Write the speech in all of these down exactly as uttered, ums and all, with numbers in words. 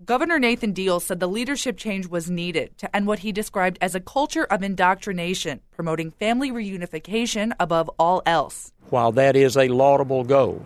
Governor Nathan Deal said the leadership change was needed to end what he described as a culture of indoctrination, promoting family reunification above all else. While that is a laudable goal,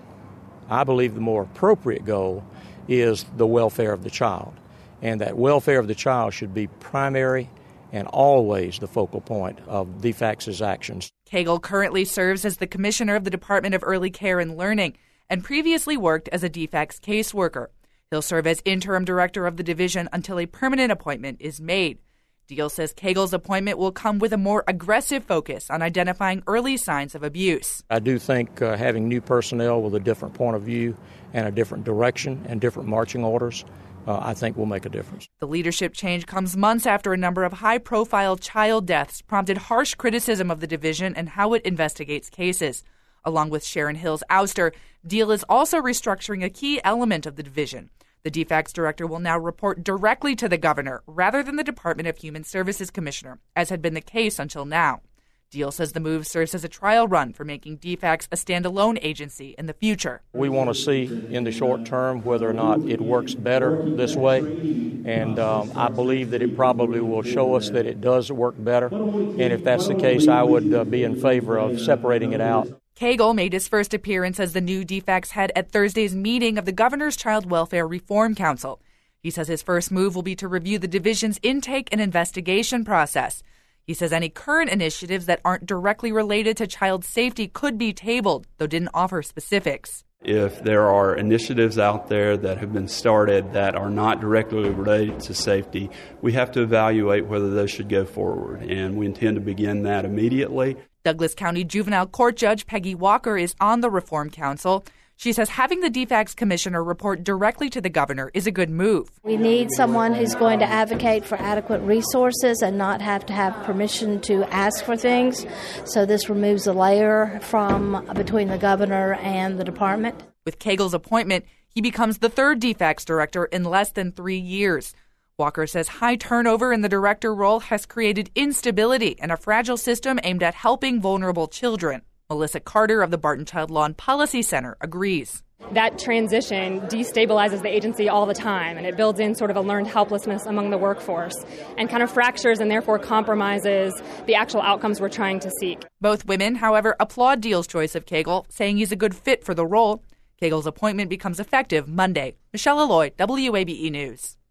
I believe the more appropriate goal is the welfare of the child, and that welfare of the child should be primary and always the focal point of D FACS's actions. Cagle currently serves as the commissioner of the Department of Early Care and Learning and previously worked as a D FACS caseworker. He'll serve as interim director of the division until a permanent appointment is made. Deal says Cagle's appointment will come with a more aggressive focus on identifying early signs of abuse. I do think uh, having new personnel with a different point of view and a different direction and different marching orders, uh, I think will make a difference. The leadership change comes months after a number of high-profile child deaths prompted harsh criticism of the division and how it investigates cases. Along with Sharon Hill's ouster, Deal is also restructuring a key element of the division. The D FACS director will now report directly to the governor rather than the Department of Human Services commissioner, as had been the case until now. Deal says the move serves as a trial run for making D FACS a standalone agency in the future. We want to see in the short term whether or not it works better this way, and um, I believe that it probably will show us that it does work better, and if that's the case, I would uh, be in favor of separating it out. Cagle made his first appearance as the new D FACS head at Thursday's meeting of the Governor's Child Welfare Reform Council. He says his first move will be to review the division's intake and investigation process. He says any current initiatives that aren't directly related to child safety could be tabled, though didn't offer specifics. If there are initiatives out there that have been started that are not directly related to safety, we have to evaluate whether those should go forward, and we intend to begin that immediately. Douglas County Juvenile Court Judge Peggy Walker is on the Reform Council. She says having the D FACS commissioner report directly to the governor is a good move. We need someone who's going to advocate for adequate resources and not have to have permission to ask for things. So this removes a layer from between the governor and the department. With Cagle's appointment, he becomes the third D FACS director in less than three years. Walker says high turnover in the director role has created instability and a fragile system aimed at helping vulnerable children. Melissa Carter of the Barton Child Law and Policy Center agrees. That transition destabilizes the agency all the time, and it builds in sort of a learned helplessness among the workforce and kind of fractures and therefore compromises the actual outcomes we're trying to seek. Both women, however, applaud Deal's choice of Cagle, saying he's a good fit for the role. Cagle's appointment becomes effective Monday. Michelle Alloy, W A B E News.